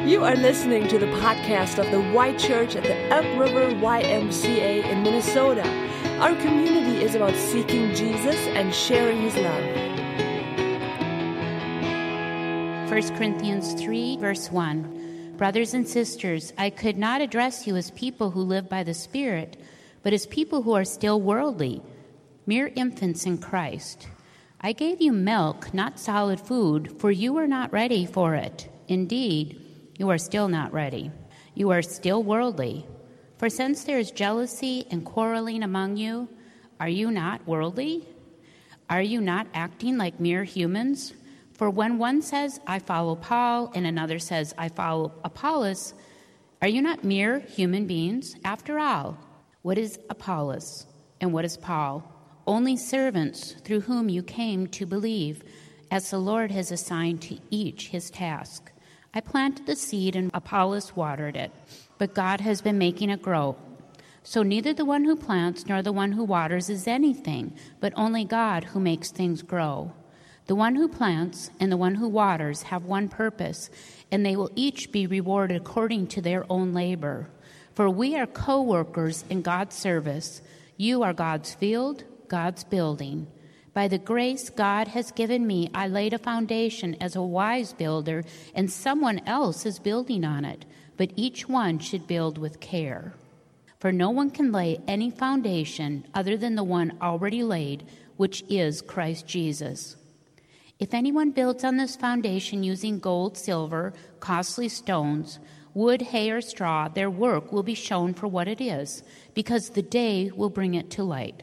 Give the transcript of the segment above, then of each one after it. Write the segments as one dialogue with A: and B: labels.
A: You are listening to the podcast of the White Church at the Elk River YMCA in Minnesota. Our community is about seeking Jesus and sharing His love.
B: 1 Corinthians 3, verse 1. Brothers and sisters, I could not address you as people who live by the Spirit, but as people who are still worldly, mere infants in Christ. I gave you milk, not solid food, for you were not ready for it. Indeed, you are still not ready. You are still worldly. For since there is jealousy and quarreling among you, are you not worldly? Are you not acting like mere humans? For when one says, I follow Paul, and another says, I follow Apollos, are you not mere human beings? After all, what is Apollos and what is Paul? Only servants through whom you came to believe, as the Lord has assigned to each his task. I planted the seed and Apollos watered it, but God has been making it grow. So neither the one who plants nor the one who waters is anything, but only God who makes things grow. The one who plants and the one who waters have one purpose, and they will each be rewarded according to their own labor. For we are co-workers in God's service. You are God's field, God's building. By the grace God has given me, I laid a foundation as a wise builder, and someone else is building on it. But each one should build with care. For no one can lay any foundation other than the one already laid, which is Christ Jesus. If anyone builds on this foundation using gold, silver, costly stones, wood, hay, or straw, their work will be shown for what it is, because the day will bring it to light.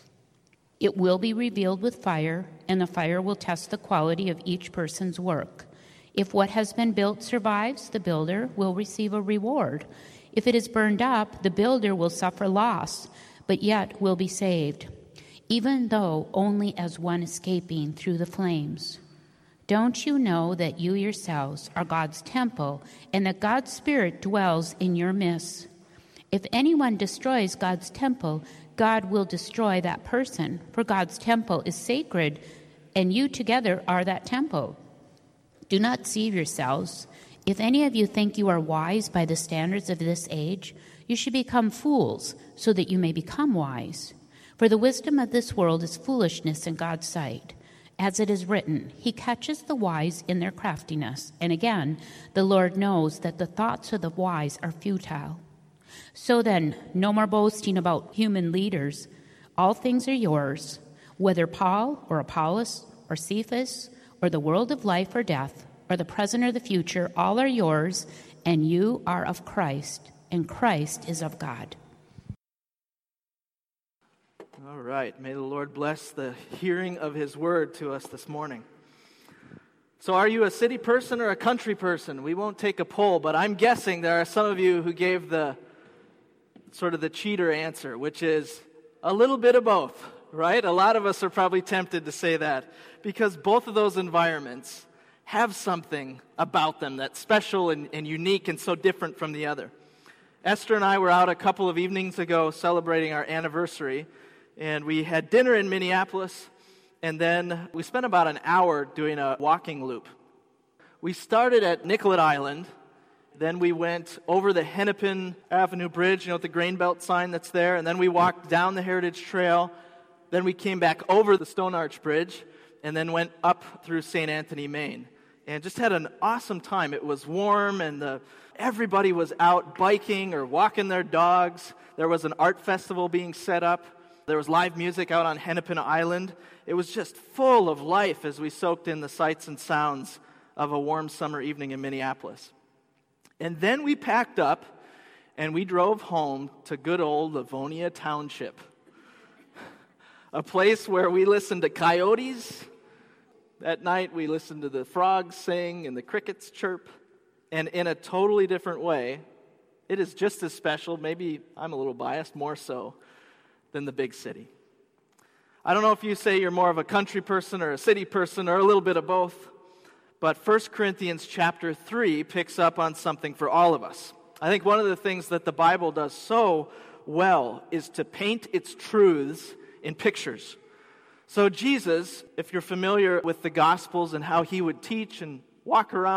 B: It will be revealed with fire, and the fire will test the quality of each person's work. If what has been built survives, the builder will receive a reward. If it is burned up, the builder will suffer loss, but yet will be saved, even though only as one escaping through the flames. Don't you know that you yourselves are God's temple, and that God's Spirit dwells in your midst? If anyone destroys God's temple, God will destroy that person, for God's temple is sacred, and you together are that temple. Do not deceive yourselves. If any of you think you are wise by the standards of this age, you should become fools, so that you may become wise. For the wisdom of this world is foolishness in God's sight. As it is written, He catches the wise in their craftiness. And again, the Lord knows that the thoughts of the wise are futile. So then, no more boasting about human leaders. All things are yours, whether Paul or Apollos or Cephas or the world of life or death or the present or the future, all are yours, and you are of Christ, and Christ is of God.
C: All right. May the Lord bless the hearing of His word to us this morning. So are you a city person or a country person? We won't take a poll, but I'm guessing there are some of you who gave the sort of the cheater answer, which is a little bit of both, right? A lot of us are probably tempted to say that because both of those environments have something about them that's special and unique and so different from the other. Esther and I were out a couple of evenings ago celebrating our anniversary, and we had dinner in Minneapolis, and then we spent about an hour doing a walking loop. We started at Nicollet Island. Then we went over the Hennepin Avenue Bridge, with the grain belt sign that's there. And then we walked down the Heritage Trail. Then we came back over the Stone Arch Bridge and then went up through St. Anthony, Maine. And just had an awesome time. It was warm and everybody was out biking or walking their dogs. There was an art festival being set up. There was live music out on Hennepin Island. It was just full of life as we soaked in the sights and sounds of a warm summer evening in Minneapolis. And then we packed up, and we drove home to good old Livonia Township, a place where we listened to coyotes. That night, we listened to the frogs sing and the crickets chirp, and in a totally different way, it is just as special, maybe I'm a little biased, more so, than the big city. I don't know if you say you're more of a country person or a city person or a little bit of both, but 1 Corinthians chapter 3 picks up on something for all of us. I think one of the things that the Bible does so well is to paint its truths in pictures. So Jesus, if you're familiar with the Gospels and how he would teach and walk around,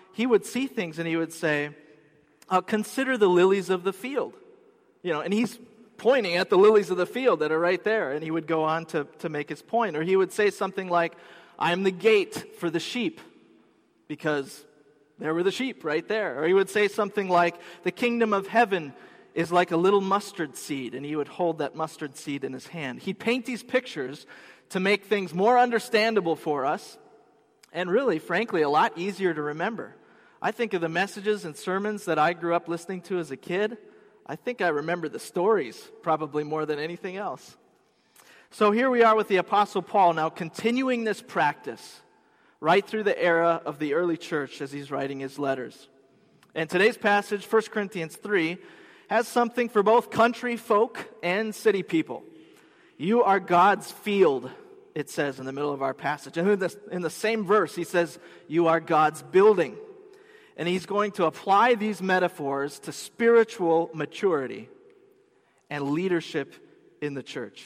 C: he would see things and he would say, consider the lilies of the field. And he's pointing at the lilies of the field that are right there, and he would go on to make his point. Or he would say something like, I am the gate for the sheep, because there were the sheep right there. Or he would say something like, the kingdom of heaven is like a little mustard seed, and he would hold that mustard seed in his hand. He'd paint these pictures to make things more understandable for us, and really, frankly, a lot easier to remember. I think of the messages and sermons that I grew up listening to as a kid. I think I remember the stories probably more than anything else. So here we are with the Apostle Paul now continuing this practice right through the era of the early church as he's writing his letters. And today's passage, 1 Corinthians 3, has something for both country folk and city people. You are God's field, it says in the middle of our passage. And in the same verse, he says, you are God's building. And he's going to apply these metaphors to spiritual maturity and leadership in the church.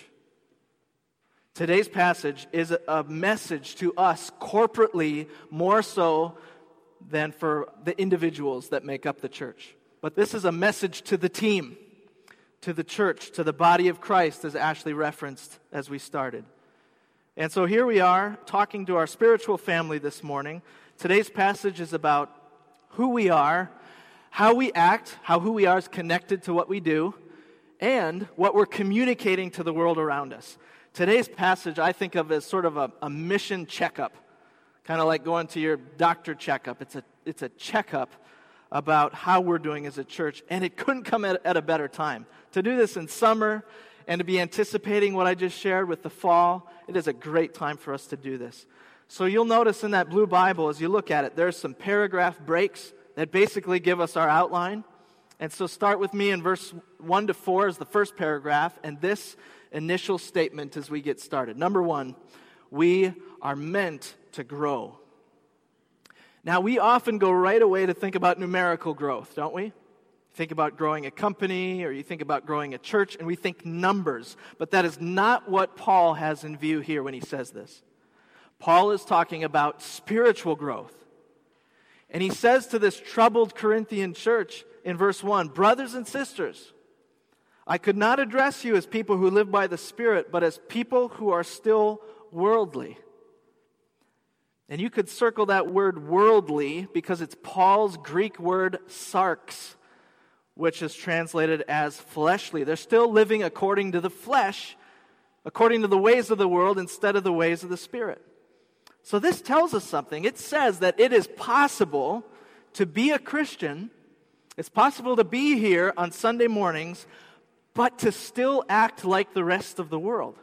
C: Today's passage is a message to us corporately more so than for the individuals that make up the church. But this is a message to the team, to the church, to the body of Christ, as Ashley referenced as we started. And so here we are talking to our spiritual family this morning. Today's passage is about who we are, how we act, how who we are is connected to what we do, and what we're communicating to the world around us. Today's passage I think of as sort of a mission checkup, kind of like going to your doctor checkup. It's a checkup about how we're doing as a church, and it couldn't come at a better time. To do this in summer and to be anticipating what I just shared with the fall, it is a great time for us to do this. So you'll notice in that blue Bible, as you look at it, there's some paragraph breaks that basically give us our outline. And so start with me in verse 1 to 4 is the first paragraph, and this initial statement as we get started. Number 1, we are meant to grow. Now, we often go right away to think about numerical growth, don't we? Think about growing a company, or you think about growing a church, and we think numbers. But that is not what Paul has in view here when he says this. Paul is talking about spiritual growth. And he says to this troubled Corinthian church in verse 1, brothers and sisters, I could not address you as people who live by the Spirit, but as people who are still worldly. And you could circle that word worldly because it's Paul's Greek word sarx, which is translated as fleshly. They're still living according to the flesh, according to the ways of the world instead of the ways of the Spirit. So this tells us something. It says that it is possible to be a Christian, it's possible to be here on Sunday mornings, but to still act like the rest of the world.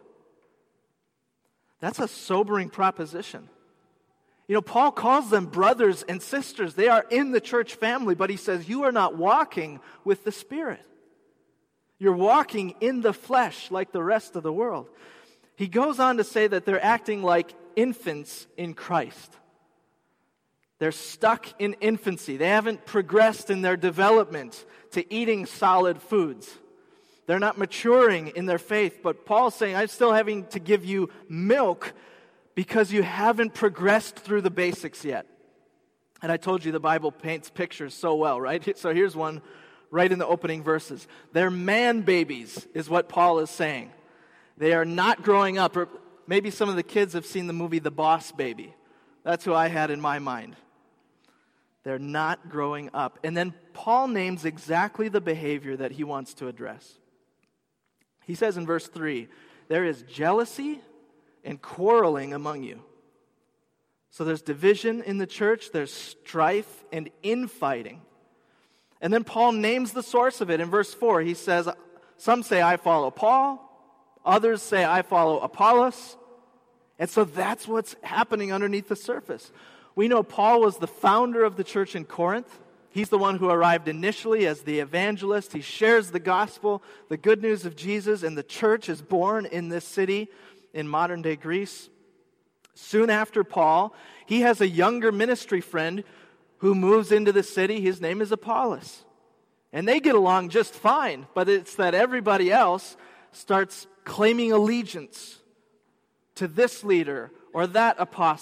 C: That's a sobering proposition. Paul calls them brothers and sisters. They are in the church family, but he says, you are not walking with the Spirit. You're walking in the flesh like the rest of the world. He goes on to say that they're acting like infants in Christ. They're stuck in infancy. They haven't progressed in their development to eating solid foods. They're not maturing in their faith, but Paul's saying, I'm still having to give you milk because you haven't progressed through the basics yet. And I told you the Bible paints pictures so well, right? So here's one right in the opening verses. They're man babies, is what Paul is saying. They are not growing up. Or maybe some of the kids have seen the movie The Boss Baby. That's who I had in my mind. They're not growing up. And then Paul names exactly the behavior that he wants to address. He says in verse 3, there is jealousy and quarreling among you. So there's division in the church, there's strife and infighting. And then Paul names the source of it in verse 4. He says, some say I follow Paul, others say I follow Apollos. And so that's what's happening underneath the surface. We know Paul was the founder of the church in Corinth. He's the one who arrived initially as the evangelist. He shares the gospel, the good news of Jesus, and the church is born in this city in modern-day Greece. Soon after Paul, he has a younger ministry friend who moves into the city. His name is Apollos. And they get along just fine, but it's that everybody else starts claiming allegiance to this leader or that apostle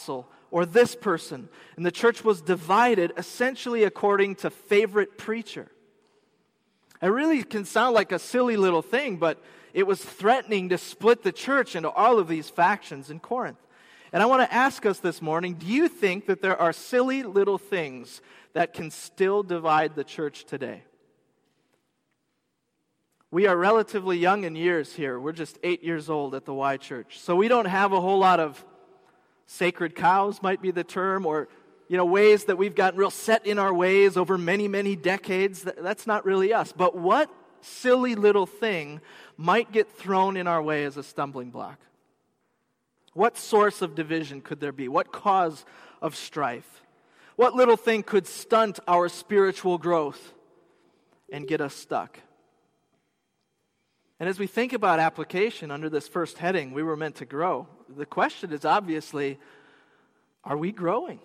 C: or this person. And the church was divided essentially according to favorite preacher. It really can sound like a silly little thing, but it was threatening to split the church into all of these factions in Corinth. And I want to ask us this morning, do you think that there are silly little things that can still divide the church today? We are relatively young in years here. We're just 8 years old at the Y Church. So we don't have a whole lot of sacred cows, might be the term, or ways that we've gotten real set in our ways over many, many decades. That's not really us. But what silly little thing might get thrown in our way as a stumbling block? What source of division could there be? What cause of strife? What little thing could stunt our spiritual growth and get us stuck? And as we think about application under this first heading, we were meant to grow. The question is obviously, are we growing?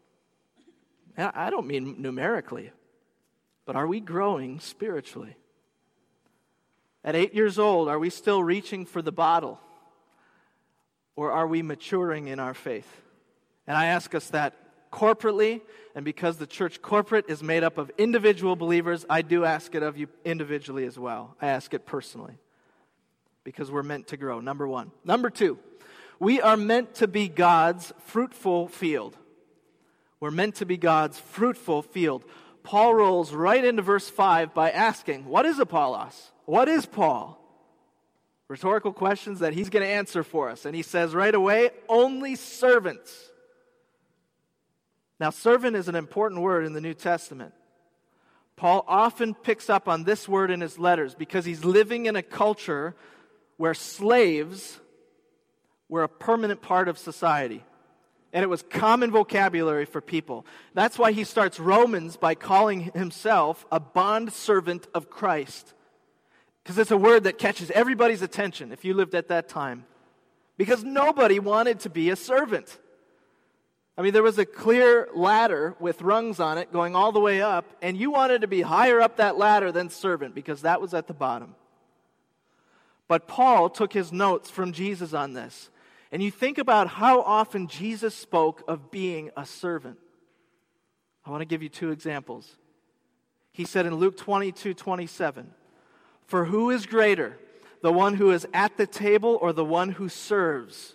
C: I don't mean numerically, but are we growing spiritually? At 8 years old, are we still reaching for the bottle? Or are we maturing in our faith? And I ask us that corporately, and because the church corporate is made up of individual believers, I do ask it of you individually as well. I ask it personally, because we're meant to grow, number one. Number two, we are meant to be God's fruitful field. We're meant to be God's fruitful field. Paul rolls right into verse 5 by asking, what is Apollos? What is Paul? Rhetorical questions that he's going to answer for us. And he says right away, only servants. Now, servant is an important word in the New Testament. Paul often picks up on this word in his letters because he's living in a culture where slaves were a permanent part of society. And it was common vocabulary for people. That's why he starts Romans by calling himself a bondservant of Christ. Because it's a word that catches everybody's attention if you lived at that time. Because nobody wanted to be a servant. I mean, there was a clear ladder with rungs on it going all the way up, and you wanted to be higher up that ladder than servant because that was at the bottom. But Paul took his notes from Jesus on this. And you think about how often Jesus spoke of being a servant. I want to give you two examples. He said in Luke 22:27, "For who is greater, the one who is at the table or the one who serves?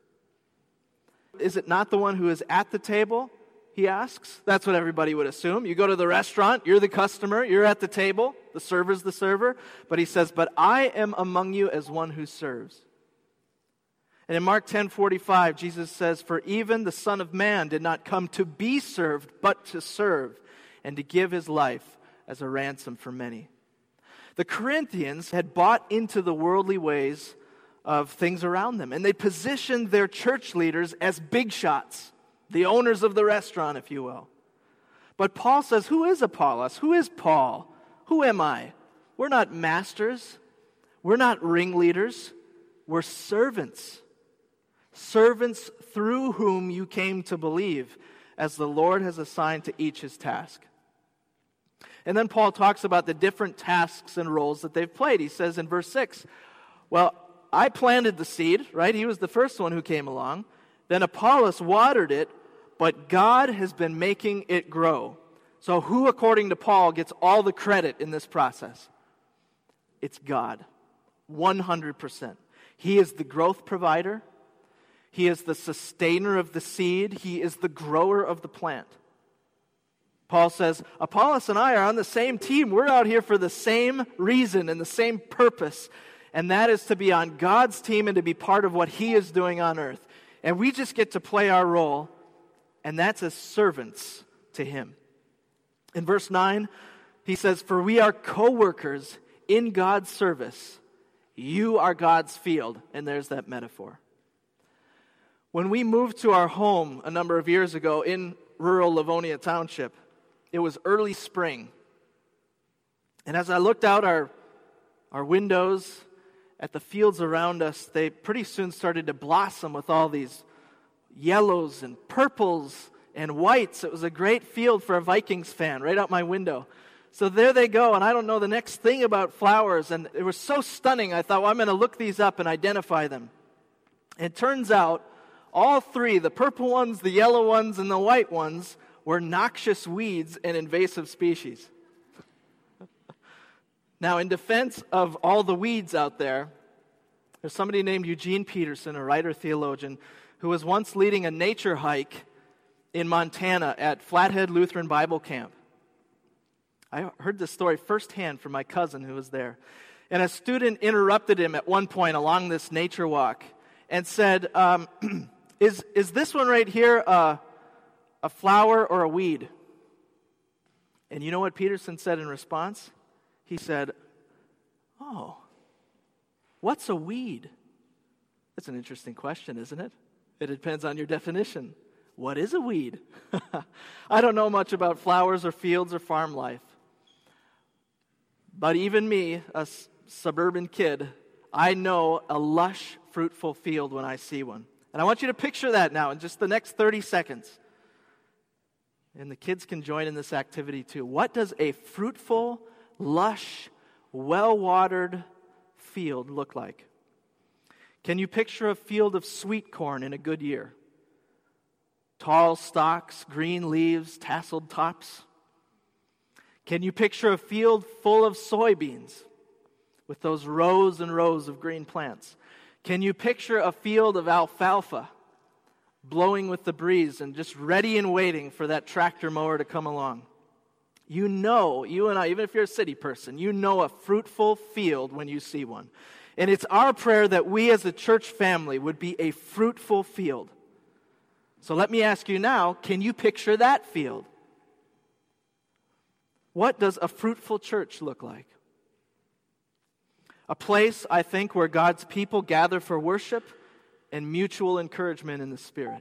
C: Is it not the one who is at the table?" He asks. That's what everybody would assume. You go to the restaurant, you're the customer, you're at the table, the server's the server. But he says, "But I am among you as one who serves." And in Mark 10:45, Jesus says, "For even the Son of Man did not come to be served, but to serve, and to give his life as a ransom for many." The Corinthians had bought into the worldly ways of things around them, and they positioned their church leaders as big shots, the owners of the restaurant, if you will. But Paul says, who is Apollos? Who is Paul? Who am I? We're not masters. We're not ringleaders. We're servants. Servants through whom you came to believe, as the Lord has assigned to each his task. And then Paul talks about the different tasks and roles that they've played. He says in verse 6, well, I planted the seed, right? He was the first one who came along. Then Apollos watered it, but God has been making it grow. So who, according to Paul, gets all the credit in this process? It's God, 100%. He is the growth provider. He is the sustainer of the seed. He is the grower of the plant. Paul says, Apollos and I are on the same team. We're out here for the same reason and the same purpose. And that is to be on God's team and to be part of what he is doing on earth. And we just get to play our role, and that's as servants to him. In verse 9, he says, for we are co-workers in God's service. You are God's field. And there's that metaphor. When we moved to our home a number of years ago in rural Livonia Township, it was early spring. And as I looked out our windows at the fields around us, they pretty soon started to blossom with all these yellows and purples and whites. It was a great field for a Vikings fan right out my window. So there they go, and I don't know the next thing about flowers, and it was so stunning, I thought, well, I'm going to look these up and identify them. It turns out All three, the purple ones, the yellow ones, and the white ones, were noxious weeds and invasive species. Now, in defense of all the weeds out there, there's somebody named Eugene Peterson, a writer-theologian, who was once leading a nature hike in Montana at Flathead Lutheran Bible Camp. I heard this story firsthand from my cousin who was there. And a student interrupted him at one point along this nature walk and said, is this one right here a flower or a weed? And you know what Peterson said in response? He said, "Oh, what's a weed?" That's an interesting question, isn't it? It depends on your definition. What is a weed? I don't know much about flowers or fields or farm life. But even me, a suburban kid, I know a lush, fruitful field when I see one. And I want you to picture that now in just the next 30 seconds. And the kids can join in this activity too. What does a fruitful, lush, well-watered field look like? Can you picture a field of sweet corn in a good year? Tall stalks, green leaves, tasseled tops. Can you picture a field full of soybeans with those rows and rows of green plants? Can you picture a field of alfalfa blowing with the breeze and just ready and waiting for that tractor mower to come along? You know, you and I, even if you're a city person, you know a fruitful field when you see one. And it's our prayer that we as a church family would be a fruitful field. So let me ask you now, can you picture that field? What does a fruitful church look like? A place, I think, where God's people gather for worship and mutual encouragement in the Spirit.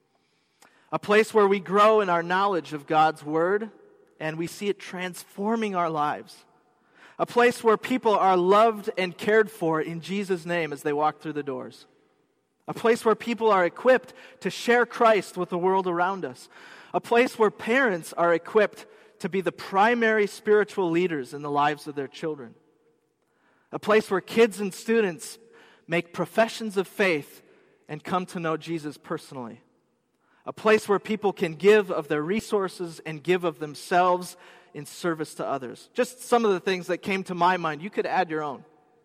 C: A place where we grow in our knowledge of God's Word and we see it transforming our lives. A place where people are loved and cared for in Jesus' name as they walk through the doors. A place where people are equipped to share Christ with the world around us. A place where parents are equipped to be the primary spiritual leaders in the lives of their children. A place where kids and students make professions of faith and come to know Jesus personally. A place where people can give of their resources and give of themselves in service to others. Just some of the things that came to my mind. You could add your own.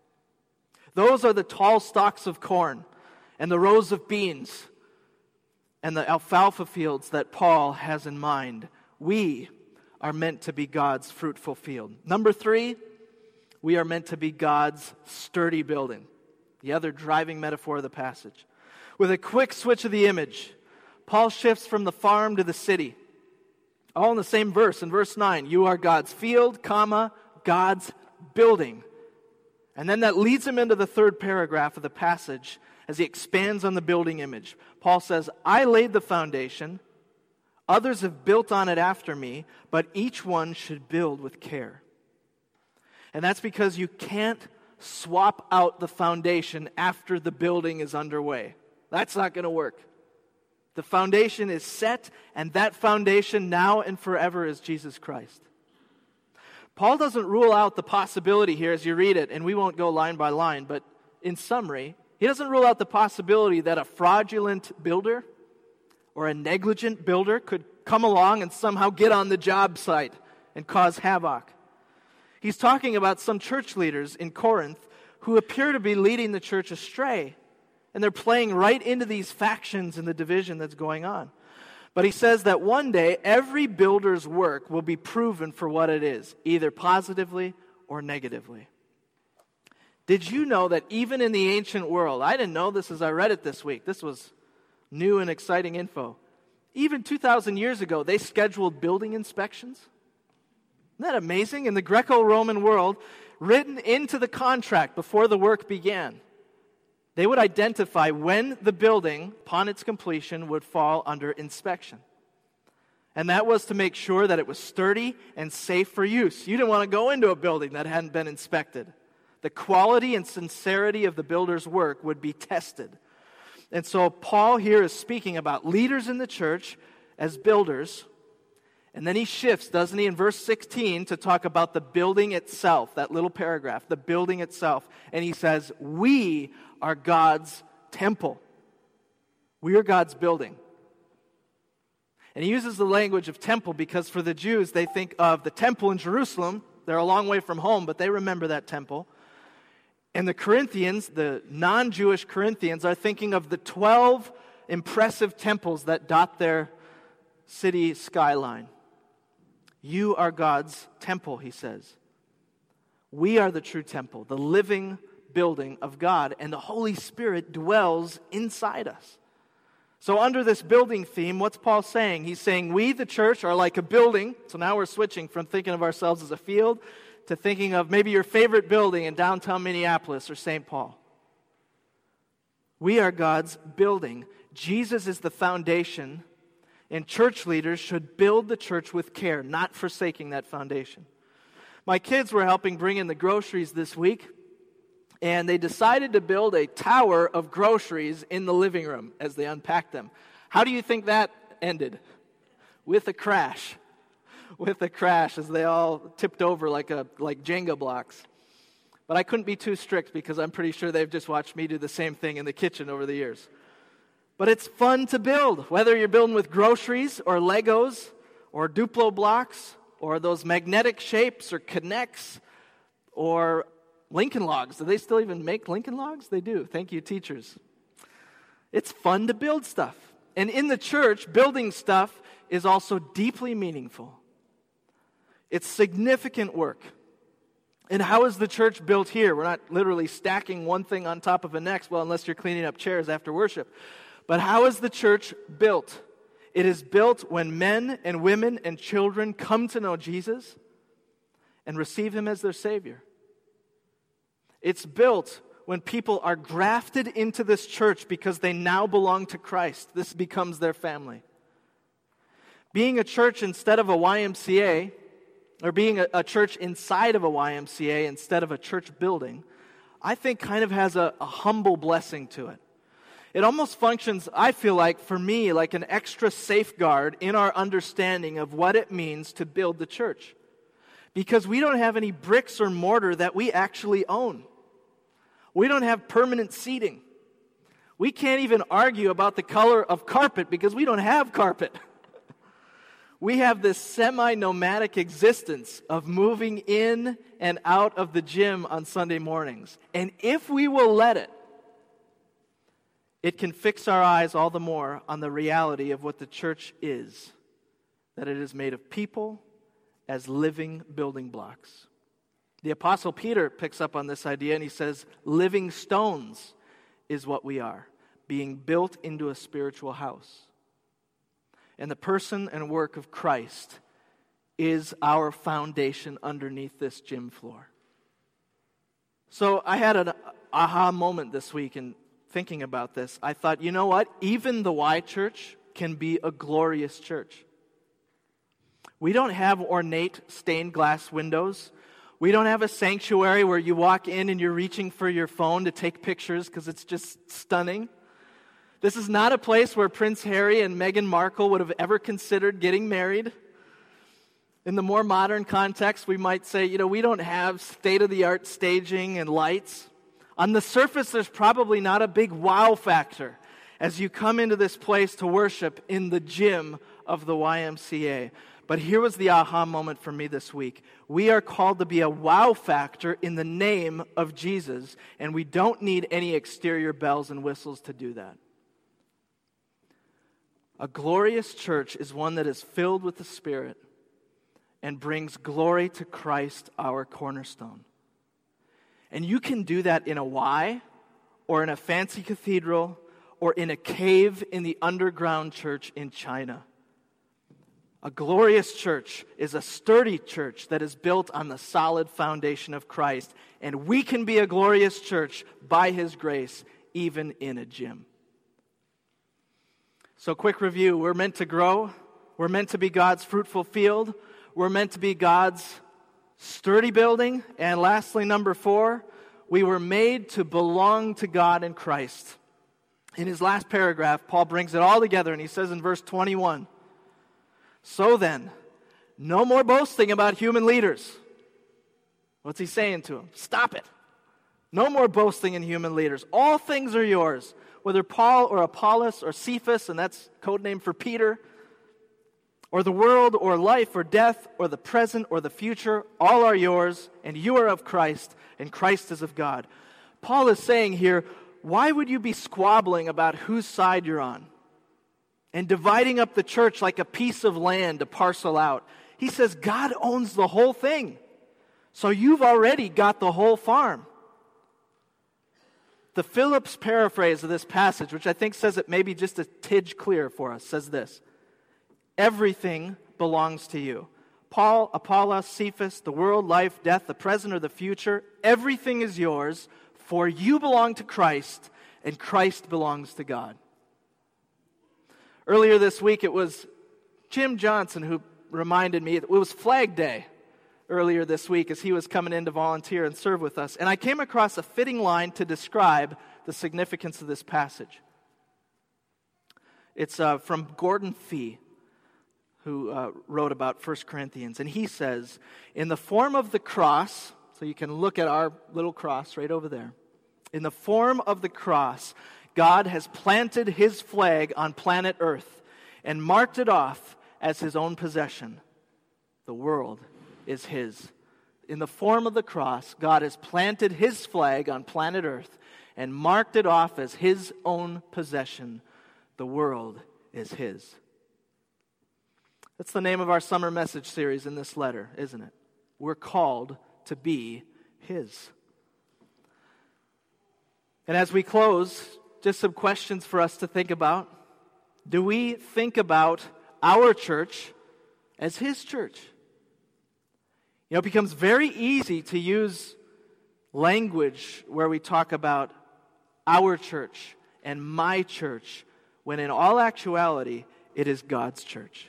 C: Those are the tall stalks of corn and the rows of beans and the alfalfa fields that Paul has in mind. We are meant to be God's fruitful field. Number 3, we are meant to be God's sturdy building. The other driving metaphor of the passage. With a quick switch of the image, Paul shifts from the farm to the city. All in the same verse, in verse 9. You are God's field, comma, God's building. And then that leads him into the third paragraph of the passage as he expands on the building image. Paul says, I laid the foundation, others have built on it after me, but each one should build with care. And that's because you can't swap out the foundation after the building is underway. That's not going to work. The foundation is set, and that foundation now and forever is Jesus Christ. Paul doesn't rule out the possibility here as you read it, and we won't go line by line, but in summary, he doesn't rule out the possibility that a fraudulent builder or a negligent builder could come along and somehow get on the job site and cause havoc. He's talking about some church leaders in Corinth who appear to be leading the church astray. And they're playing right into these factions and the division that's going on. But he says that one day, every builder's work will be proven for what it is, either positively or negatively. Did you know that even in the ancient world, I didn't know this as I read it this week. This was new and exciting info. Even 2,000 years ago, they scheduled building inspections. Isn't that amazing? In the Greco-Roman world, written into the contract before the work began, they would identify when the building, upon its completion, would fall under inspection. And that was to make sure that it was sturdy and safe for use. You didn't want to go into a building that hadn't been inspected. The quality and sincerity of the builder's work would be tested. And so Paul here is speaking about leaders in the church as builders. And then he shifts, doesn't he, in verse 16 to talk about the building itself, that little paragraph, the building itself. And he says, we are God's temple. We are God's building. And he uses the language of temple because for the Jews, they think of the temple in Jerusalem. They're a long way from home, but they remember that temple. And the Corinthians, the non-Jewish Corinthians, are thinking of the 12 impressive temples that dot their city skyline. You are God's temple, he says. We are the true temple, the living building of God, and the Holy Spirit dwells inside us. So under this building theme, what's Paul saying? He's saying we, the church, are like a building. So now we're switching from thinking of ourselves as a field to thinking of maybe your favorite building in downtown Minneapolis or St. Paul. We are God's building. Jesus is the foundation, and church leaders should build the church with care, not forsaking that foundation. My kids were helping bring in the groceries this week, and they decided to build a tower of groceries in the living room as they unpacked them. How do you think that ended? With a crash. With a crash as they all tipped over like Jenga blocks. But I couldn't be too strict because I'm pretty sure they've just watched me do the same thing in the kitchen over the years. But it's fun to build, whether you're building with groceries or Legos or Duplo blocks or those magnetic shapes or connects or Lincoln Logs. Do they still even make Lincoln Logs? They do. Thank you, teachers. It's fun to build stuff. And in the church, building stuff is also deeply meaningful. It's significant work. And how is the church built here? We're not literally stacking one thing on top of the next, well, unless you're cleaning up chairs after worship. But how is the church built? It is built when men and women and children come to know Jesus and receive him as their Savior. It's built when people are grafted into this church because they now belong to Christ. This becomes their family. Being a church instead of a YMCA, or being a church inside of a YMCA instead of a church building, I think kind of has a humble blessing to it. It almost functions, I feel like, for me, like an extra safeguard in our understanding of what it means to build the church. Because we don't have any bricks or mortar that we actually own. We don't have permanent seating. We can't even argue about the color of carpet because we don't have carpet. We have this semi-nomadic existence of moving in and out of the gym on Sunday mornings. And if we will let it, it can fix our eyes all the more on the reality of what the church is, that it is made of people as living building blocks. The Apostle Peter picks up on this idea and he says, living stones is what we are, being built into a spiritual house. And the person and work of Christ is our foundation underneath this gym floor. So I had an aha moment this week in thinking about this. I thought, you know what? Even the Y Church can be a glorious church. We don't have ornate stained glass windows. We don't have a sanctuary where you walk in and you're reaching for your phone to take pictures because it's just stunning. This is not a place where Prince Harry and Meghan Markle would have ever considered getting married. In the more modern context, we might say, we don't have state-of-the-art staging and lights. On the surface, there's probably not a big wow factor as you come into this place to worship in the gym of the YMCA. But here was the aha moment for me this week. We are called to be a wow factor in the name of Jesus, and we don't need any exterior bells and whistles to do that. A glorious church is one that is filled with the Spirit and brings glory to Christ, our cornerstone. And you can do that in a Y, or in a fancy cathedral, or in a cave in the underground church in China. A glorious church is a sturdy church that is built on the solid foundation of Christ. And we can be a glorious church by His grace, even in a gym. So quick review. We're meant to grow. We're meant to be God's fruitful field. We're meant to be God's sturdy building. And lastly, number 4, we were made to belong to God in Christ. In his last paragraph, Paul brings it all together, and he says in verse 21, so then, no more boasting about human leaders. What's he saying to them? Stop it. No more boasting in human leaders. All things are yours. whether Paul or Apollos or Cephas, and that's code name for Peter, or the world or life or death or the present or the future, all are yours, and you are of Christ, and Christ is of God. Paul is saying here, why would you be squabbling about whose side you're on and dividing up the church like a piece of land to parcel out? He says God owns the whole thing, so you've already got the whole farm. The Phillips paraphrase of this passage, which I think says it maybe just a tidge clearer for us, says this: everything belongs to you. Paul, Apollos, Cephas, the world, life, death, the present, or the future, everything is yours, for you belong to Christ, and Christ belongs to God. Earlier this week, it was Jim Johnson who reminded me, it was Flag Day earlier this week as he was coming in to volunteer and serve with us. And I came across a fitting line to describe the significance of this passage. It's from Gordon Fee, who wrote about 1 Corinthians. And he says, in the form of the cross, so you can look at our little cross right over there. In the form of the cross, God has planted his flag on planet Earth and marked it off as his own possession. The world is his. In the form of the cross, God has planted his flag on planet Earth and marked it off as his own possession. The world is his. That's the name of our summer message series in this letter, isn't it? We're called to be his. And as we close, just some questions for us to think about. Do we think about our church as his church? You know, it becomes very easy to use language where we talk about our church and my church, when in all actuality, it is God's church.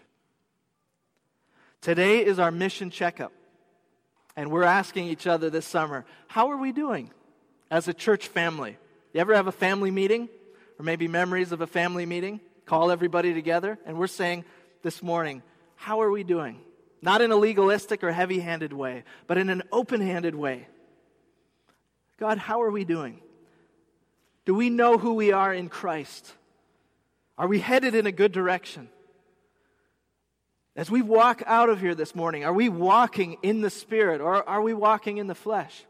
C: Today is our mission checkup, and we're asking each other this summer, how are we doing as a church family? You ever have a family meeting, or maybe memories of a family meeting? Call everybody together, and we're saying this morning, how are we doing? Not in a legalistic or heavy-handed way, but in an open-handed way. God, how are we doing? Do we know who we are in Christ? Are we headed in a good direction? As we walk out of here this morning, are we walking in the Spirit or are we walking in the flesh?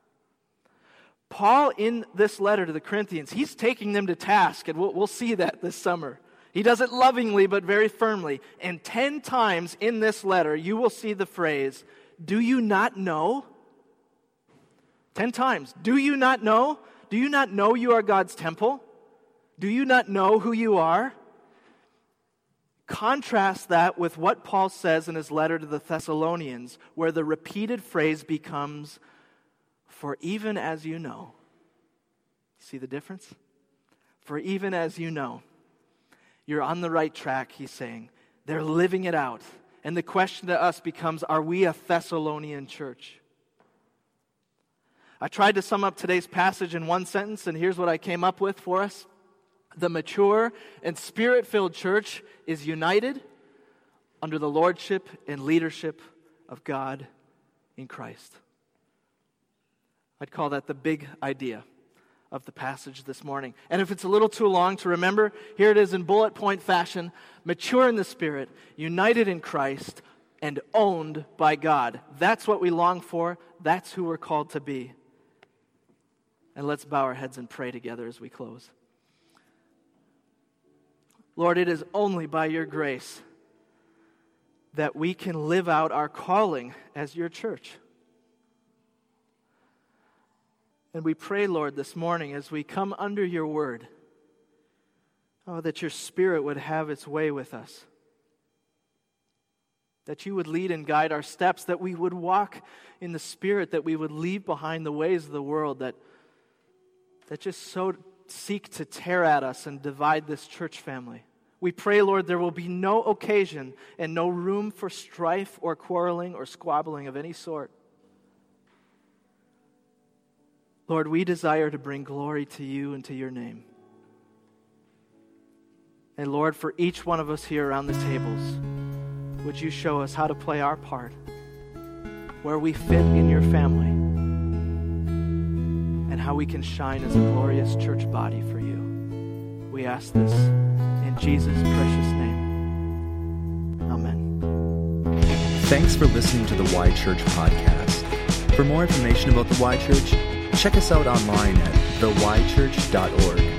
C: Paul, in this letter to the Corinthians, he's taking them to task, and we'll see that this summer. He does it lovingly but very firmly. And 10 times in this letter, you will see the phrase, do you not know? 10 times. Do you not know? Do you not know you are God's temple? Do you not know who you are? Contrast that with what Paul says in his letter to the Thessalonians, where the repeated phrase becomes, for even as you know. See the difference? For even as you know. You're on the right track, he's saying. They're living it out. And the question to us becomes, are we a Thessalonian church? I tried to sum up today's passage in one sentence, and here's what I came up with for us. The mature and spirit-filled church is united under the lordship and leadership of God in Christ. I'd call that the big idea of the passage this morning. And if it's a little too long to remember, here it is in bullet point fashion: mature in the Spirit, united in Christ, and owned by God. That's what we long for. That's who we're called to be. And let's bow our heads and pray together as we close. Lord, it is only by your grace that we can live out our calling as your church. And we pray, Lord, this morning as we come under your word, that your Spirit would have its way with us. That you would lead and guide our steps, that we would walk in the Spirit, that we would leave behind the ways of the world that just so seek to tear at us and divide this church family. We pray, Lord, there will be no occasion and no room for strife or quarreling or squabbling of any sort. Lord, we desire to bring glory to you and to your name. And Lord, for each one of us here around the tables, would you show us how to play our part, where we fit in your family, and how we can shine as a glorious church body for you. We ask this in Jesus' precious name. Amen.
D: Thanks for listening to the Y Church podcast. For more information about the Y Church, check us out online at theychurch.org.